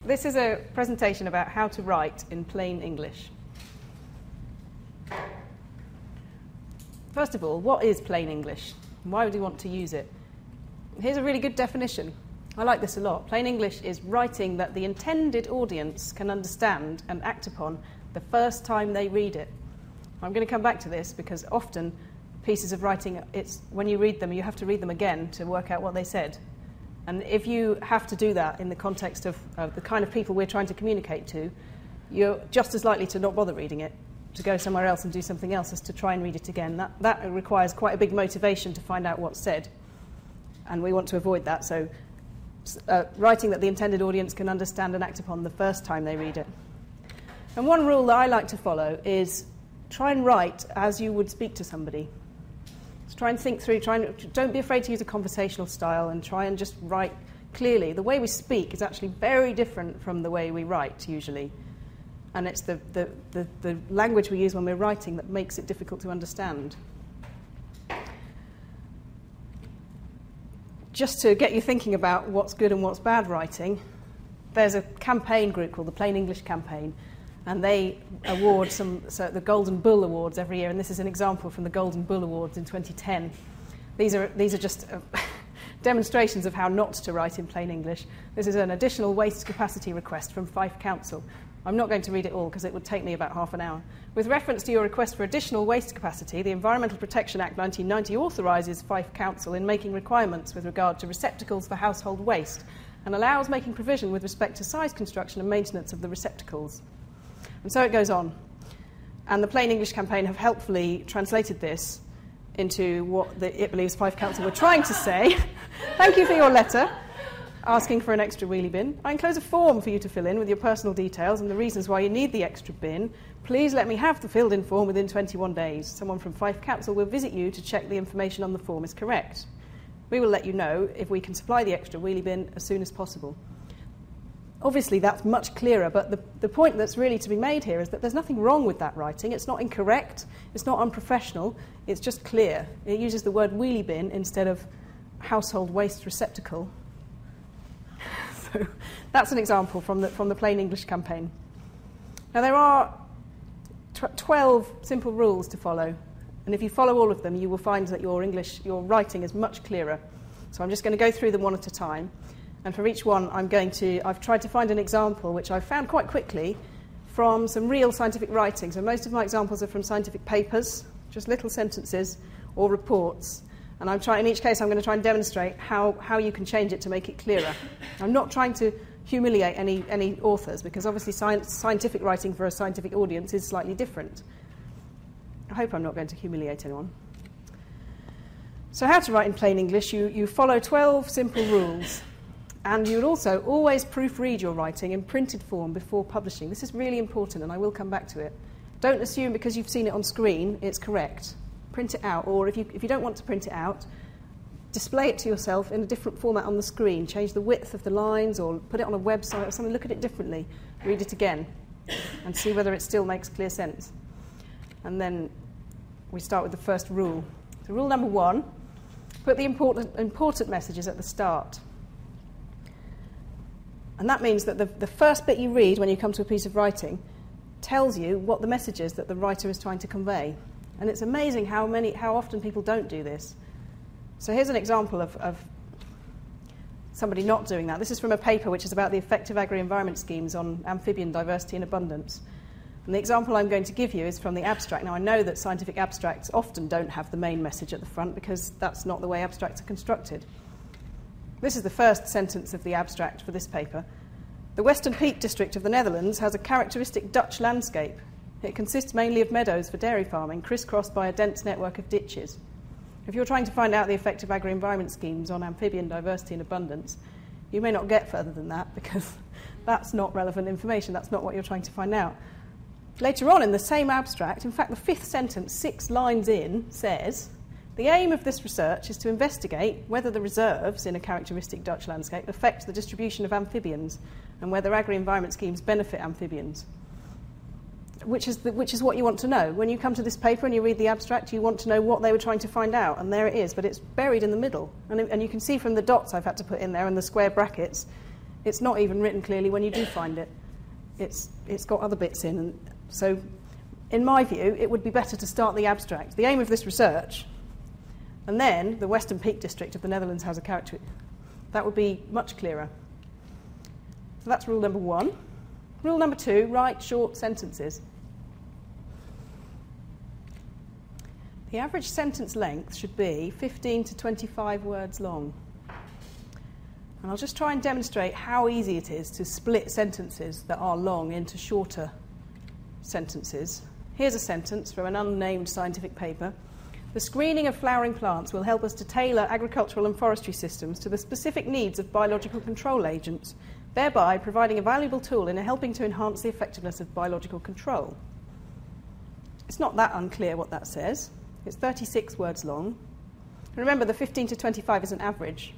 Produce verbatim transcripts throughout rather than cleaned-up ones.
This is a presentation about how to write in plain English. First of all, what is plain English? Why would you want to use it? Here's a really good definition. I like this a lot. Plain English is writing that the intended audience can understand and act upon the first time they read it. I'm going to come back to this because often pieces of writing, it's when you read them, you have to read them again to work out what they said. And if you have to do that in the context of uh, the kind of people we're trying to communicate to, you're just as likely to not bother reading it, to go somewhere else and do something else as to try and read it again. That, that requires quite a big motivation to find out what's said. And we want to avoid that. So uh, writing that the intended audience can understand and act upon the first time they read it. And one rule that I like to follow is try and write as you would speak to somebody. So try and think through, try and, don't be afraid to use a conversational style and try and just write clearly. The way we speak is actually very different from the way we write usually. And it's the, the, the, the language we use when we're writing that makes it difficult to understand. Just to get you thinking about what's good and what's bad writing, there's a campaign group called the Plain English Campaign, and they award some so the Golden Bull Awards every year, and this is an example from the Golden Bull Awards in twenty ten. These are, these are just uh, demonstrations of how not to write in plain English. This is an additional waste capacity request from Fife Council. I'm not going to read it all because it would take me about half an hour. With reference to your request for additional waste capacity, the Environmental Protection Act nineteen ninety authorises Fife Council in making requirements with regard to receptacles for household waste and allows making provision with respect to size construction and maintenance of the receptacles. And so it goes on. And the Plain English Campaign have helpfully translated this into what the, it believes Fife Council were trying to say. Thank you for your letter asking for an extra wheelie bin. I enclose a form for you to fill in with your personal details and the reasons why you need the extra bin. Please let me have the filled in form within twenty-one days. Someone from Fife Council will visit you to check the information on the form is correct. We will let you know if we can supply the extra wheelie bin as soon as possible. Obviously, that's much clearer, but the, the point that's really to be made here is that there's nothing wrong with that writing. It's not incorrect, it's not unprofessional, it's just clear. It uses the word wheelie bin instead of household waste receptacle. So that's an example from the, from the Plain English Campaign. Now, there are tw- twelve simple rules to follow, and if you follow all of them, you will find that your English, your writing is much clearer. So I'm just going to go through them one at a time. And for each one, I'm going to, I've tried to find an example, which I found quite quickly, from some real scientific writing. So most of my examples are from scientific papers, just little sentences or reports. And I'm trying, in each case, I'm going to try and demonstrate how, how you can change it to make it clearer. I'm not trying to humiliate any, any authors, because obviously science, scientific writing for a scientific audience is slightly different. I hope I'm not going to humiliate anyone. So how to write in plain English, you, you follow twelve simple rules. And you would also always proofread your writing in printed form before publishing. This is really important, and I will come back to it. Don't assume because you've seen it on screen it's correct. Print it out, or if you, if you don't want to print it out, display it to yourself in a different format on the screen. Change the width of the lines or put it on a website or something. Look at it differently. Read it again and see whether it still makes clear sense. And then we start with the first rule. So rule number one, put the important, important messages at the start. And that means that the, the first bit you read when you come to a piece of writing tells you what the message is that the writer is trying to convey. And it's amazing how many, how often people don't do this. So here's an example of, of somebody not doing that. This is from a paper which is about the effect of agri-environment schemes on amphibian diversity and abundance. And the example I'm going to give you is from the abstract. Now, I know that scientific abstracts often don't have the main message at the front because that's not the way abstracts are constructed. This is the first sentence of the abstract for this paper. The Western Peak district of the Netherlands has a characteristic Dutch landscape. It consists mainly of meadows for dairy farming, crisscrossed by a dense network of ditches. If you're trying to find out the effect of agri-environment schemes on amphibian diversity and abundance, you may not get further than that because that's not relevant information. That's not what you're trying to find out. Later on in the same abstract, in fact, the fifth sentence, six lines in, says, the aim of this research is to investigate whether the reserves in a characteristic Dutch landscape affect the distribution of amphibians and whether agri-environment schemes benefit amphibians, which is, the, which is what you want to know. When you come to this paper and you read the abstract, you want to know what they were trying to find out, and there it is, but it's buried in the middle. And, and you can see from the dots I've had to put in there and the square brackets, it's not even written clearly when you do find it. It's, it's got other bits in. And so, in my view, it would be better to start the abstract. The aim of this research, and then the Western Peak District of the Netherlands has a character. That would be much clearer. So that's rule number one. Rule number two, write short sentences. The average sentence length should be fifteen to twenty-five words long. And I'll just try and demonstrate how easy it is to split sentences that are long into shorter sentences. Here's a sentence from an unnamed scientific paper. The screening of flowering plants will help us to tailor agricultural and forestry systems to the specific needs of biological control agents, thereby providing a valuable tool in helping to enhance the effectiveness of biological control. It's not that unclear what that says. It's thirty-six words long. And remember, the fifteen to twenty-five is an average.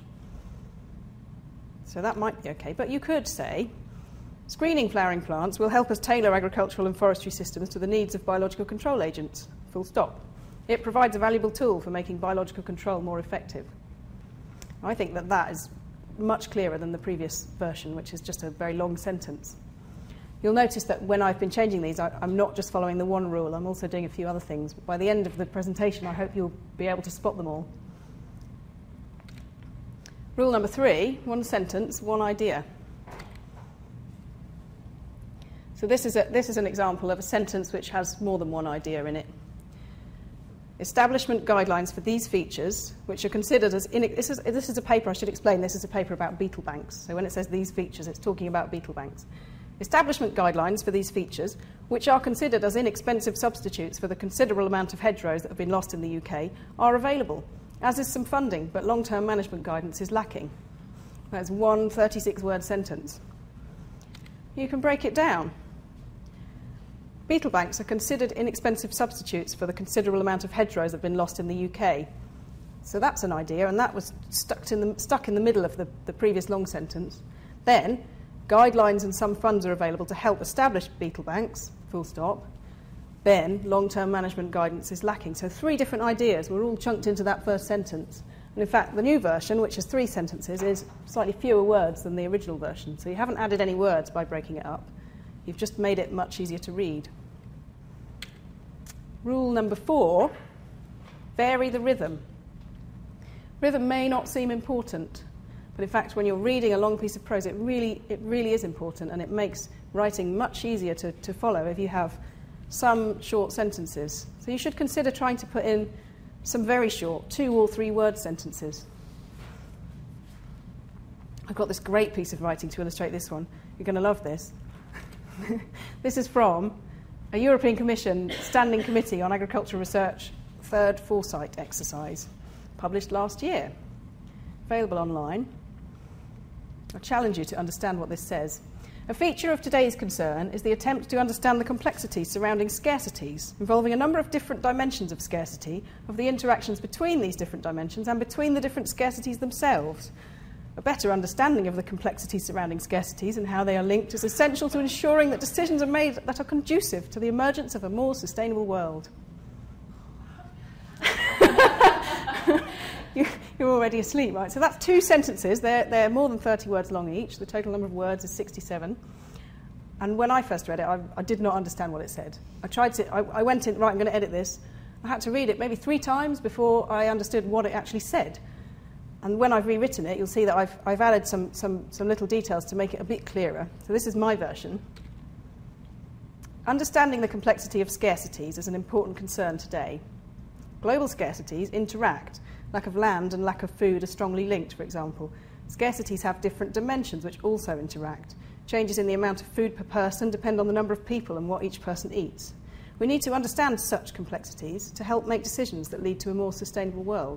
So that might be okay. But you could say, screening flowering plants will help us tailor agricultural and forestry systems to the needs of biological control agents. Full stop. It provides a valuable tool for making biological control more effective. I think that that is much clearer than the previous version, which is just a very long sentence. You'll notice that when I've been changing these, I, I'm not just following the one rule, I'm also doing a few other things. By the end of the presentation, I hope you'll be able to spot them all. Rule number three, one sentence, one idea. So this is, a, this is an example of a sentence which has more than one idea in it. Establishment guidelines for these features, which are considered as... In, this, is, this is a paper, I should explain, this is a paper about beetle banks. So when it says these features, it's talking about beetle banks. Establishment guidelines for these features, which are considered as inexpensive substitutes for the considerable amount of hedgerows that have been lost in the U K, are available, as is some funding, but long-term management guidance is lacking. That's one thirty-six word sentence. You can break it down. Beetle banks are considered inexpensive substitutes for the considerable amount of hedgerows that have been lost in the U K. So that's an idea, and that was stuck in the, stuck in the middle of the, the previous long sentence. Then, guidelines and some funds are available to help establish beetle banks, full stop. Then, long-term management guidance is lacking. So three different ideas were all chunked into that first sentence. And in fact, the new version, which is three sentences, is slightly fewer words than the original version. So you haven't added any words by breaking it up. You've just made it much easier to read. Rule number four, vary the rhythm. Rhythm may not seem important, but in fact, when you're reading a long piece of prose, it really, it really is important, and it makes writing much easier to, to follow if you have some short sentences. So you should consider trying to put in some very short, two or three word sentences. I've got this great piece of writing to illustrate this one. You're going to love this. This is from a European Commission Standing Committee on Agricultural Research third foresight exercise, published last year. Available online. I challenge you to understand what this says. A feature of today's concern is the attempt to understand the complexities surrounding scarcities, involving a number of different dimensions of scarcity, of the interactions between these different dimensions and between the different scarcities themselves. A better understanding of the complexities surrounding scarcities and how they are linked is essential to ensuring that decisions are made that are conducive to the emergence of a more sustainable world. you, you're already asleep, right? So that's two sentences. They're, they're more than thirty words long each. The total number of words is sixty-seven. And when I first read it, I, I did not understand what it said. I tried to, I, I went in, right, I'm going to edit this. I had to read it maybe three times before I understood what it actually said. And when I've rewritten it, you'll see that I've, I've added some, some, some little details to make it a bit clearer. So this is my version. Understanding the complexity of scarcities is an important concern today. Global scarcities interact. Lack of land and lack of food are strongly linked, for example. Scarcities have different dimensions which also interact. Changes in the amount of food per person depend on the number of people and what each person eats. We need to understand such complexities to help make decisions that lead to a more sustainable world.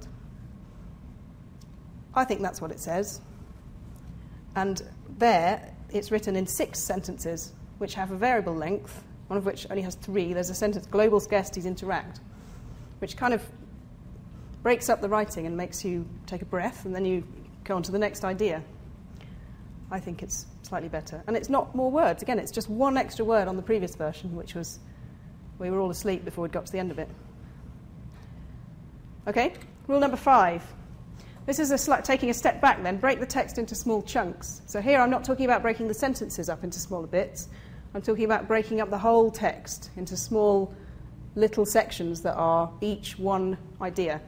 I think that's what it says. And there, it's written in six sentences, which have a variable length, one of which only has three. There's a sentence, global scarcities interact, which kind of breaks up the writing and makes you take a breath, and then you go on to the next idea. I think it's slightly better. And it's not more words. Again, it's just one extra word on the previous version, which was we were all asleep before we got to the end of it. Okay, rule number five. This is a sli- taking a step back then. Break the text into small chunks. So here I'm not talking about breaking the sentences up into smaller bits. I'm talking about breaking up the whole text into small little sections that are each one idea.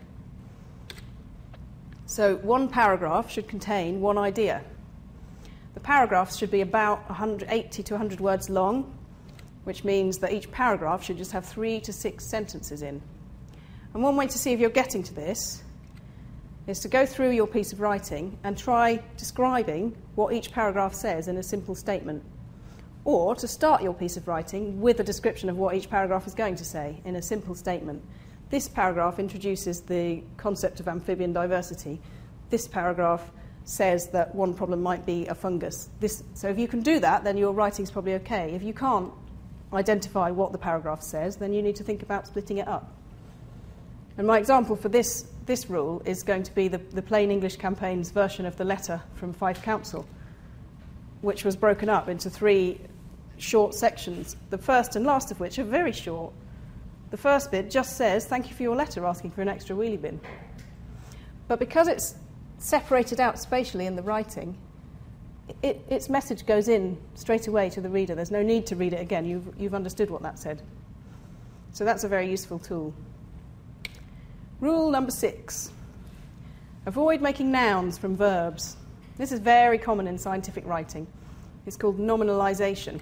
So one paragraph should contain one idea. The paragraphs should be about one hundred eighty to one hundred words long, which means that each paragraph should just have three to six sentences in. And one way to see if you're getting to this is to go through your piece of writing and try describing what each paragraph says in a simple statement. Or to start your piece of writing with a description of what each paragraph is going to say in a simple statement. This paragraph introduces the concept of amphibian diversity. This paragraph says that one problem might be a fungus. This, so if you can do that, then your writing's probably okay. If you can't identify what the paragraph says, then you need to think about splitting it up. And my example for this, this rule is going to be the, the Plain English Campaign's version of the letter from Fife Council, which was broken up into three short sections, the first and last of which are very short. The first bit just says, thank you for your letter asking for an extra wheelie bin. But because it's separated out spatially in the writing, it, its message goes in straight away to the reader. There's no need to read it again. You've, you've understood what that said. So that's a very useful tool. Rule number six. Avoid making nouns from verbs. This is very common in scientific writing. It's called nominalization.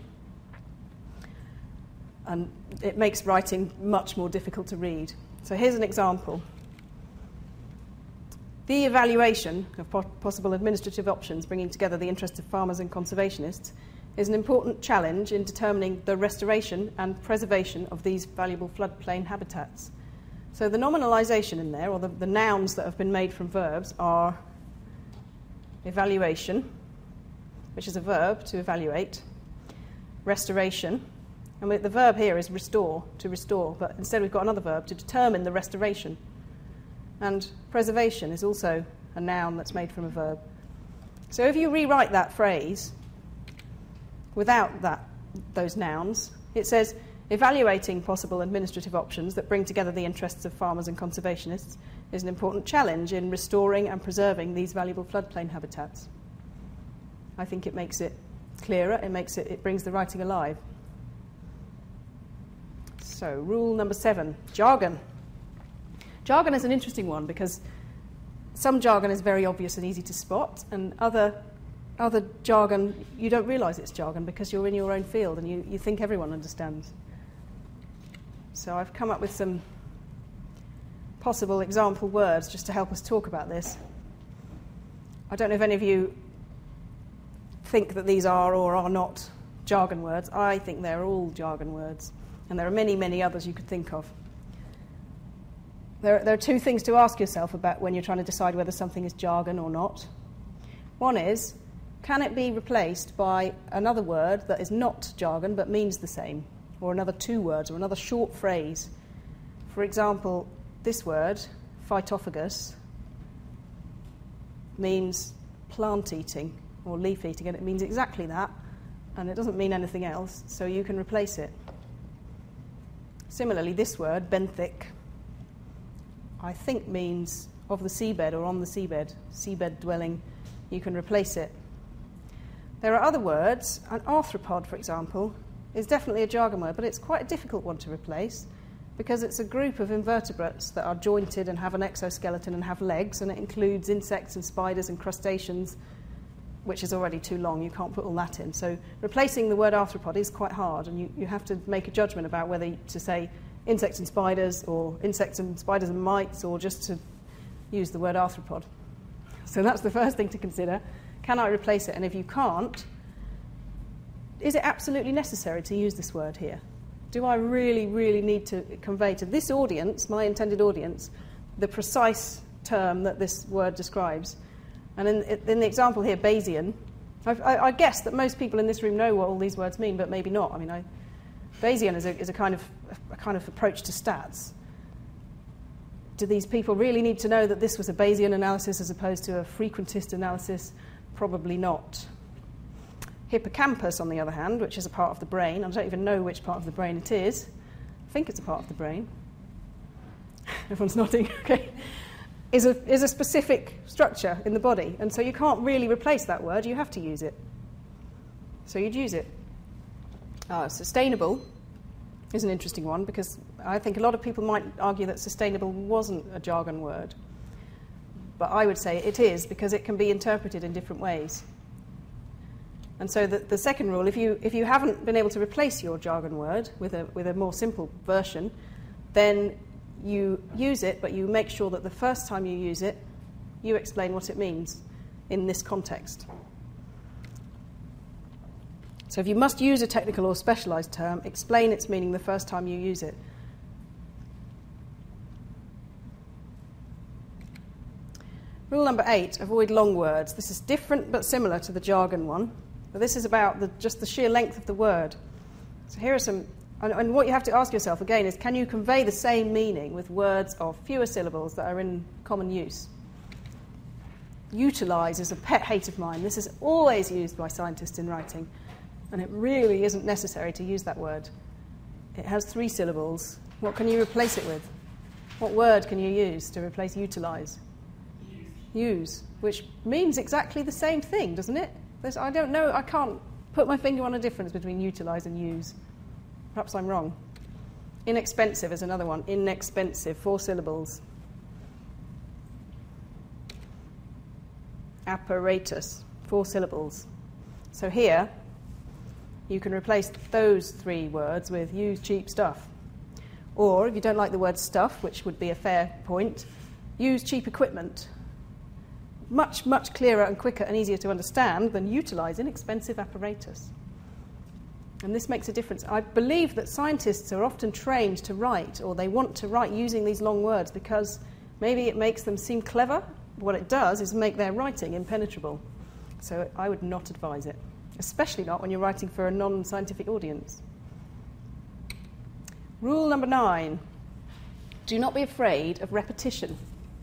And it makes writing much more difficult to read. So here's an example. The evaluation of po- possible administrative options bringing together the interests of farmers and conservationists is an important challenge in determining the restoration and preservation of these valuable floodplain habitats. So the nominalization in there, or the, the nouns that have been made from verbs, are evaluation, which is a verb, to evaluate, restoration, and the verb here is restore, to restore, but instead we've got another verb, to determine the restoration. And preservation is also a noun that's made from a verb. So if you rewrite that phrase without that, those nouns, it says, evaluating possible administrative options that bring together the interests of farmers and conservationists is an important challenge in restoring and preserving these valuable floodplain habitats. I think it makes it clearer, it makes it, it brings the writing alive. So, rule number seven, jargon. Jargon is an interesting one because some jargon is very obvious and easy to spot, and other other jargon, you don't realise it's jargon because you're in your own field and you, you think everyone understands. So I've come up with some possible example words just to help us talk about this. I don't know if any of you think that these are or are not jargon words. I think they're all jargon words, and there are many, many others you could think of. There, there are two things to ask yourself about when you're trying to decide whether something is jargon or not. One is, can it be replaced by another word that is not jargon but means the same? Or another two words, or another short phrase. For example, this word, phytophagus, means plant eating or leaf eating, and it means exactly that, and it doesn't mean anything else, so you can replace it. Similarly, this word, benthic, I think means of the seabed or on the seabed, seabed dwelling, you can replace it. There are other words, an arthropod, for example, is definitely a jargon word, but it's quite a difficult one to replace because it's a group of invertebrates that are jointed and have an exoskeleton and have legs, and it includes insects and spiders and crustaceans, which is already too long. You can't put all that in. So replacing the word arthropod is quite hard, and you, you have to make a judgment about whether to say insects and spiders, or insects and spiders and mites, or just to use the word arthropod. So that's the first thing to consider. Can I replace it? And if you can't, is it absolutely necessary to use this word here? Do I really, really need to convey to this audience, my intended audience, the precise term that this word describes? And in, in the example here, Bayesian, I, I, I guess that most people in this room know what all these words mean, but maybe not. I mean, I, Bayesian is a, is a kind of a kind of approach to stats. Do these people really need to know that this was a Bayesian analysis as opposed to a frequentist analysis? Probably not. Hippocampus, on the other hand, which is a part of the brain, I don't even know which part of the brain it is. I think it's a part of the brain. Everyone's nodding. Okay. is a, is a specific structure in the body, and so you can't really replace that word, you have to use it. So you'd use it. Uh, sustainable is an interesting one, because I think a lot of people might argue that sustainable wasn't a jargon word. But I would say it is, because it can be interpreted in different ways. And so the, the second rule, if you, if you haven't been able to replace your jargon word with a, with a more simple version, then you use it, but you make sure that the first time you use it, you explain what it means in this context. So if you must use a technical or specialised term, explain its meaning the first time you use it. Rule number eight, avoid long words. This is different but similar to the jargon one. But this is about the, just the sheer length of the word. So here are some, and, and what you have to ask yourself again is, can you convey the same meaning with words of fewer syllables that are in common use? Utilise is a pet hate of mine. This is always used by scientists in writing, and it really isn't necessary to use that word. It has three syllables. What can you replace it with? What word can you use to replace utilise? Use, which means exactly the same thing, doesn't it? There's, I don't know, I can't put my finger on a difference between utilise and use. Perhaps I'm wrong. Inexpensive is another one. Inexpensive, four syllables. Apparatus, four syllables. So here, you can replace those three words with use cheap stuff. Or, if you don't like the word stuff, which would be a fair point, use cheap equipment. Much, much clearer and quicker and easier to understand than utilise inexpensive apparatus. And this makes a difference. I believe that scientists are often trained to write, or they want to write using these long words, because maybe it makes them seem clever. What it does is make their writing impenetrable. So I would not advise it, especially not when you're writing for a non-scientific audience. Rule number nine, do not be afraid of repetition.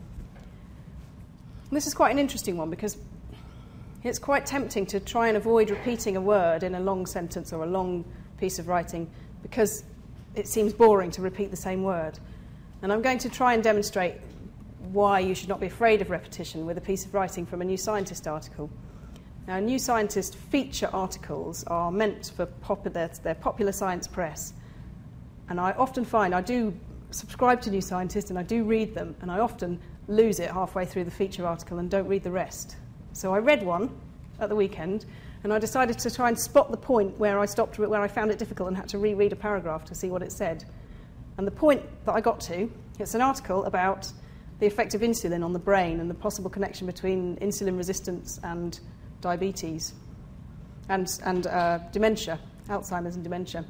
This is quite an interesting one, because it's quite tempting to try and avoid repeating a word in a long sentence or a long piece of writing, because it seems boring to repeat the same word. And I'm going to try and demonstrate why you should not be afraid of repetition with a piece of writing from a New Scientist article. Now, New Scientist feature articles are meant for popular, they're popular science press. And I often find, I do subscribe to New Scientist and I do read them, and I often lose it halfway through the feature article and don't read the rest. So I read one at the weekend, and I decided to try and spot the point where I stopped, where I found it difficult and had to reread a paragraph to see what it said. And the point that I got to, it's an article about the effect of insulin on the brain and the possible connection between insulin resistance and diabetes and, and uh, dementia, Alzheimer's and dementia.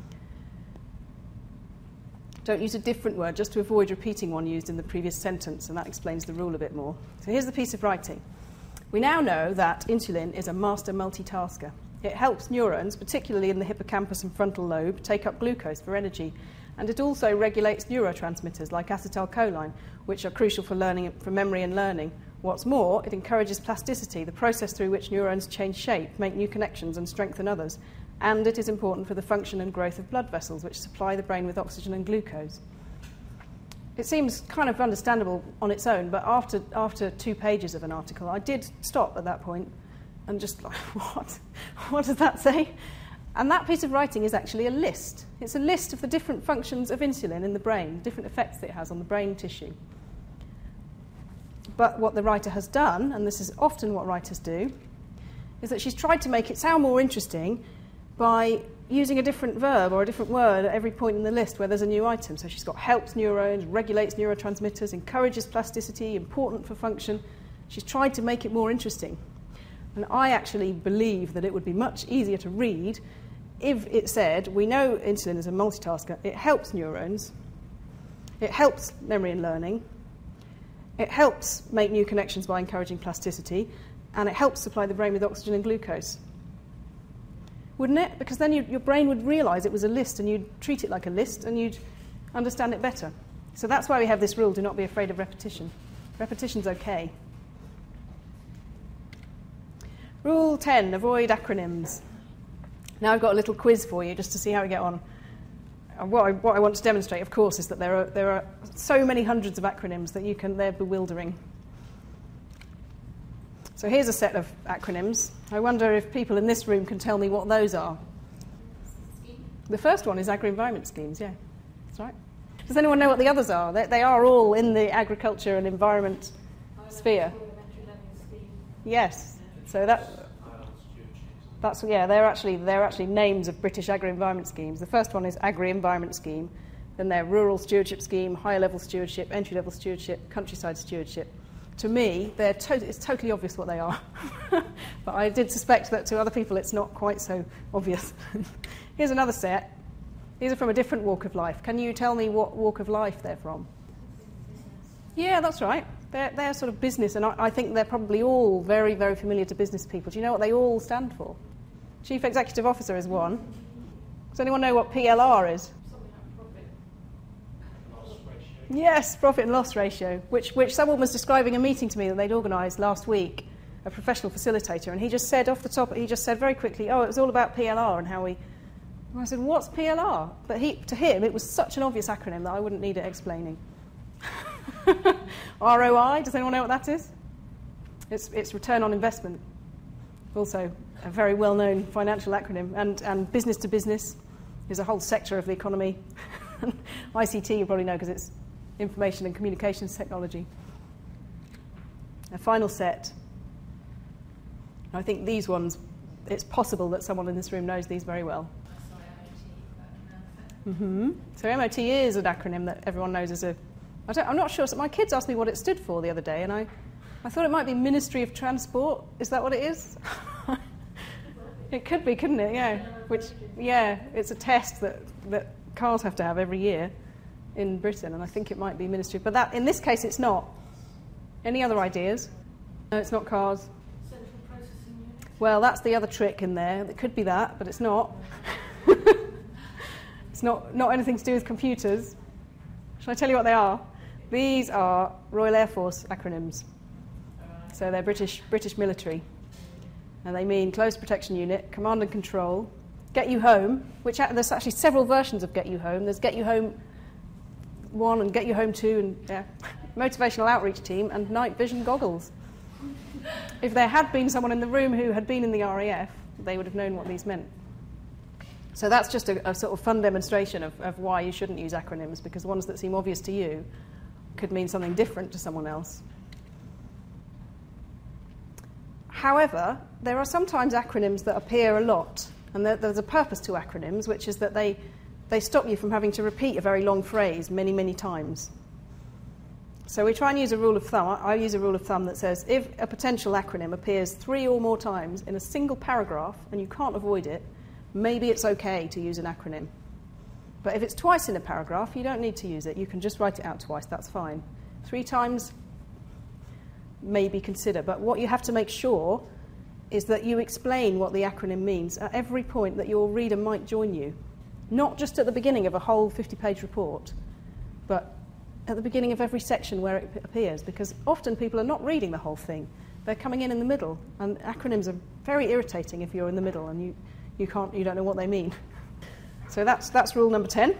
Don't use a different word just to avoid repeating one used in the previous sentence, and that explains the rule a bit more. So here's the piece of writing. We now know that insulin is a master multitasker. It helps neurons, particularly in the hippocampus and frontal lobe, take up glucose for energy, and it also regulates neurotransmitters like acetylcholine, which are crucial for learning, for memory and learning. What's more, it encourages plasticity, the process through which neurons change shape, make new connections and strengthen others. And it is important for the function and growth of blood vessels, which supply the brain with oxygen and glucose. It seems kind of understandable on its own, but after, after two pages of an article, I did stop at that point and just like, what? What does that say? And that piece of writing is actually a list. It's a list of the different functions of insulin in the brain, different effects that it has on the brain tissue. But what the writer has done, and this is often what writers do, is that she's tried to make it sound more interesting by using a different verb or a different word at every point in the list where there's a new item. So she's got helps neurons, regulates neurotransmitters, encourages plasticity, important for function. She's tried to make it more interesting. And I actually believe that it would be much easier to read if it said, we know insulin is a multitasker, it helps neurons, it helps memory and learning, it helps make new connections by encouraging plasticity, and it helps supply the brain with oxygen and glucose. Wouldn't it? Because then you, your brain would realise it was a list, and you'd treat it like a list, and you'd understand it better. So that's why we have this rule, do not be afraid of repetition. Repetition's okay. Rule ten, avoid acronyms. Now I've got a little quiz for you just to see how we get on. And what I, what I want to demonstrate, of course, is that there are, there are so many hundreds of acronyms that you can, they're bewildering. So here's a set of acronyms. I wonder if people in this room can tell me what those are. The first one is agri-environment schemes, yeah. That's right. Does anyone know what the others are? They, they are all in the agriculture and environment sphere. Yes. So that... That's, yeah, they're actually, they're actually names of British agri-environment schemes. The first one is agri-environment scheme, then they're rural stewardship scheme, higher level stewardship, entry level stewardship, countryside stewardship. To me, they're to- it's totally obvious what they are. But I did suspect that to other people it's not quite so obvious. Here's another set. These are from a different walk of life. Can you tell me what walk of life they're from? Yeah, that's right. They're, they're sort of business, and I, I think they're probably all very, very familiar to business people. Do you know what they all stand for? Chief Executive Officer is one. Does anyone know what P L R is? Something like profit and loss ratio. Yes, profit and loss ratio, which, which someone was describing a meeting to me that they'd organised last week, a professional facilitator, and he just said off the top, he just said very quickly, oh, it was all about P L R and how we... And I said, what's P L R? But he, to him, it was such an obvious acronym that I wouldn't need it explaining. R O I, does anyone know what that is? It's, it's return on investment. Also a very well-known financial acronym. And, and business to business is a whole sector of the economy. I C T you probably know because it's information and communications technology. A final set. I think these ones, it's possible that someone in this room knows these very well. Mm-hmm. So M O T is an acronym that everyone knows as a... I don't, I'm not sure. So my kids asked me what it stood for the other day, and I, I thought it might be Ministry of Transport. Is that what it is? It could be, couldn't it? Yeah. Which, yeah, it's a test that, that cars have to have every year in Britain, and I think it might be Ministry. But that, in this case, it's not. Any other ideas? No, it's not cars. Central processing unit. Well, that's the other trick in there. It could be that, but it's not. It's not, not anything to do with computers. Shall I tell you what they are? These are Royal Air Force acronyms. So they're British British military. And they mean Close Protection Unit, Command and Control, Get You Home, which there's actually several versions of Get You Home. There's Get You Home one and Get You Home two, and yeah, Motivational Outreach Team, and Night Vision Goggles. If there had been someone in the room who had been in the R A F, they would have known what these meant. So that's just a, a sort of fun demonstration of, of why you shouldn't use acronyms, because the ones that seem obvious to you could mean something different to someone else. However, there are sometimes acronyms that appear a lot, and there, there's a purpose to acronyms, which is that they, they stop you from having to repeat a very long phrase many, many times. So we try and use a rule of thumb. I, I use a rule of thumb that says if a potential acronym appears three or more times in a single paragraph and you can't avoid it, maybe it's okay to use an acronym. But if it's twice in a paragraph, you don't need to use it. You can just write it out twice, that's fine. Three times, maybe consider. But what you have to make sure is that you explain what the acronym means at every point that your reader might join you. Not just at the beginning of a whole fifty-page report, but at the beginning of every section where it appears, because often people are not reading the whole thing. They're coming in in the middle, and acronyms are very irritating if you're in the middle and you, you, can't, you don't know what they mean. So that's, that's rule number ten.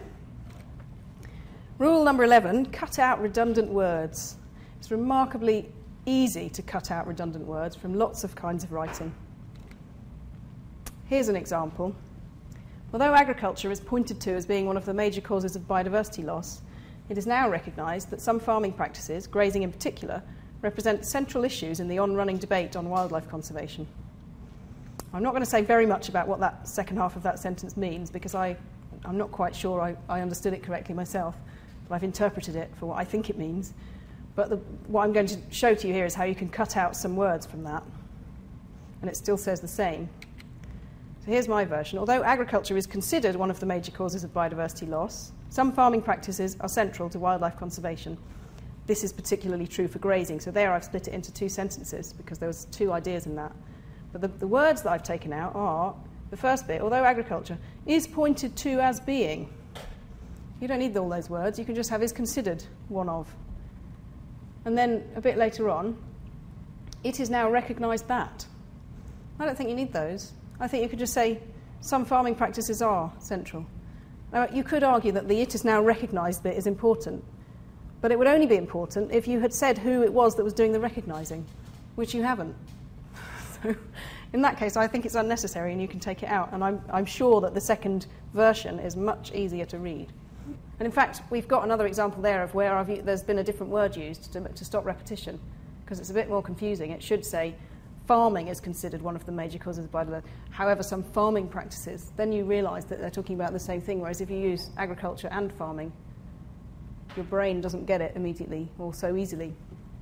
Rule number eleven, cut out redundant words. It's remarkably easy to cut out redundant words from lots of kinds of writing. Here's an example. Although agriculture is pointed to as being one of the major causes of biodiversity loss, it is now recognised that some farming practices, grazing in particular, represent central issues in the on-running debate on wildlife conservation. I'm not going to say very much about what that second half of that sentence means, because I, I'm not quite sure I, I understood it correctly myself, but I've interpreted it for what I think it means. But the, what I'm going to show to you here is how you can cut out some words from that, and it still says the same. So here's my version. Although agriculture is considered one of the major causes of biodiversity loss, some farming practices are central to wildlife conservation. This is particularly true for grazing. So there I've split it into two sentences because there was two ideas in that. But the, the words that I've taken out are, the first bit, although agriculture is pointed to as being. You don't need all those words. You can just have is considered one of. And then a bit later on, it is now recognised that. I don't think you need those. I think you could just say some farming practices are central. Now, you could argue that the it is now recognised bit is important, but it would only be important if you had said who it was that was doing the recognising, which you haven't. So, in that case, I think it's unnecessary and you can take it out, and I'm, I'm sure that the second version is much easier to read. And in fact, we've got another example there of where I've, there's been a different word used to, to stop repetition, because it's a bit more confusing. It should say, farming is considered one of the major causes of bad weather. However, some farming practices, then you realise that they're talking about the same thing, whereas if you use agriculture and farming, your brain doesn't get it immediately or so easily.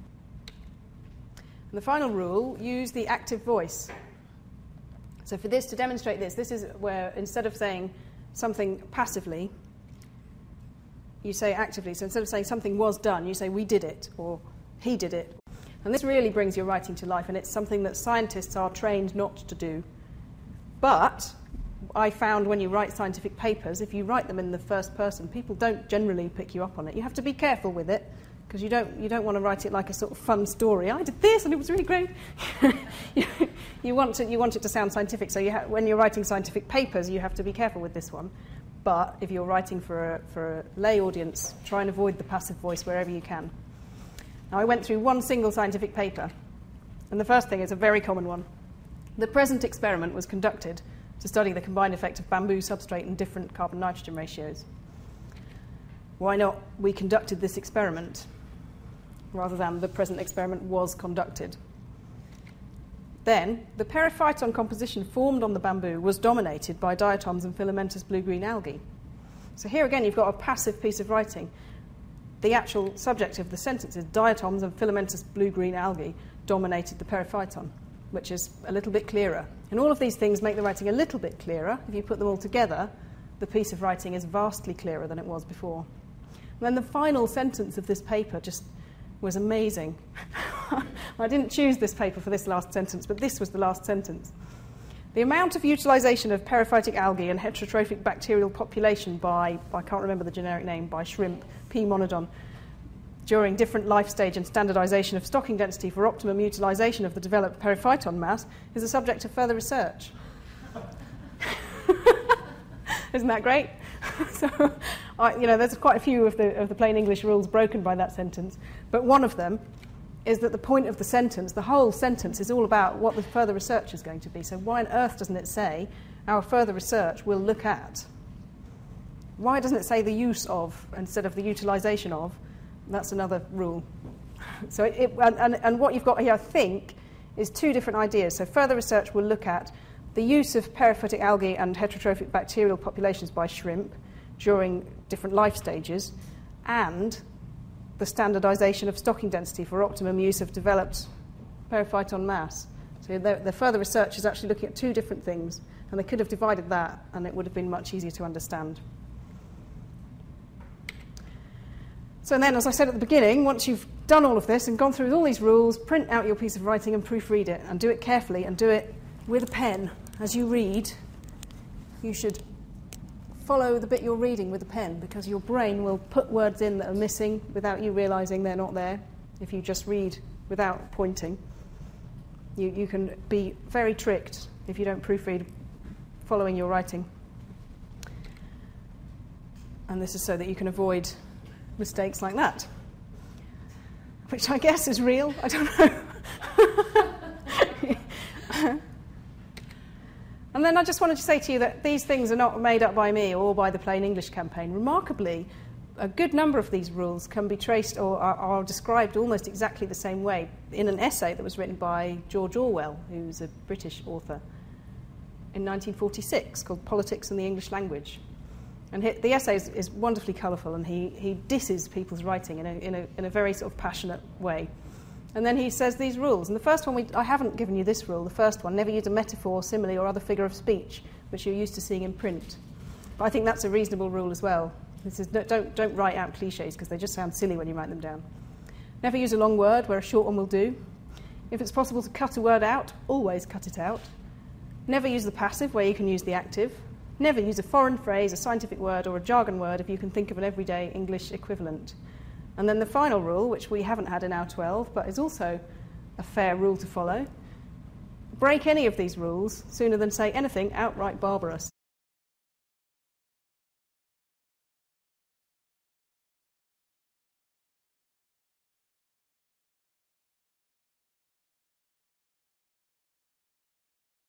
And the final rule, use the active voice. So for this, to demonstrate this, this is where instead of saying something passively, you say actively. So instead of saying something was done, you say we did it or he did it. And this really brings your writing to life, and it's something that scientists are trained not to do. But I found when you write scientific papers, if you write them in the first person, people don't generally pick you up on it. You have to be careful with it, because you don't, you don't want to write it like a sort of fun story. I did this and it was really great. you, you, want to, you want it to sound scientific, so you ha- when you're writing scientific papers, you have to be careful with this one. But if you're writing for a, for a lay audience, try and avoid the passive voice wherever you can. Now, I went through one single scientific paper, and the first thing is a very common one. The present experiment was conducted to study the combined effect of bamboo substrate and different carbon-nitrogen ratios. Why not, we conducted this experiment, rather than the present experiment was conducted. Then, the periphyton composition formed on the bamboo was dominated by diatoms and filamentous blue-green algae. So here again, you've got a passive piece of writing. The actual subject of the sentence is diatoms and filamentous blue-green algae dominated the periphyton, which is a little bit clearer. And all of these things make the writing a little bit clearer. If you put them all together, the piece of writing is vastly clearer than it was before. And then the final sentence of this paper just was amazing. I didn't choose this paper for this last sentence, but this was the last sentence. The amount of utilisation of periphytic algae and heterotrophic bacterial population by, I can't remember the generic name, by shrimp, P. monodon, during different life stage and standardisation of stocking density for optimum utilisation of the developed periphyton mass is the subject of further research. Isn't that great? So, I, you know, there's quite a few of the, of the plain English rules broken by that sentence, but one of them is that the point of the sentence, the whole sentence, is all about what the further research is going to be. So why on earth doesn't it say, our further research will look at? Why doesn't it say the use of instead of the utilisation of? That's another rule. So it, it, and, and, and what you've got here, I think, is two different ideas. So further research will look at the use of periphytic algae and heterotrophic bacterial populations by shrimp during different life stages, and the standardisation of stocking density for optimum use of developed periphyton mass. So the, the further research is actually looking at two different things, and they could have divided that, and it would have been much easier to understand. So then, as I said at the beginning, once you've done all of this and gone through all these rules, print out your piece of writing and proofread it, and do it carefully, and do it with a pen. As you read, you should follow the bit you're reading with a pen, because your brain will put words in that are missing without you realising they're not there. If you just read without pointing, you, you can be very tricked if you don't proofread following your writing. And this is so that you can avoid mistakes like that, which I guess is real. I don't know. And then I just wanted to say to you that these things are not made up by me or by the Plain English Campaign. Remarkably, a good number of these rules can be traced or are, are described almost exactly the same way in an essay that was written by George Orwell, who's a British author, in nineteen forty-six, called Politics and the English Language. And he, the essay is, is wonderfully colourful, and he, he disses people's writing in a, in, a, in a very sort of passionate way. And then he says these rules. And the first one, we, I haven't given you this rule, the first one, never use a metaphor, simile, or other figure of speech, which you're used to seeing in print. But I think that's a reasonable rule as well. This is, don't, don't write out cliches, because they just sound silly when you write them down. Never use a long word where a short one will do. If it's possible to cut a word out, always cut it out. Never use the passive where you can use the active. Never use a foreign phrase, a scientific word, or a jargon word if you can think of an everyday English equivalent. And then the final rule, which we haven't had in our twelve, but is also a fair rule to follow: break any of these rules sooner than say anything outright barbarous.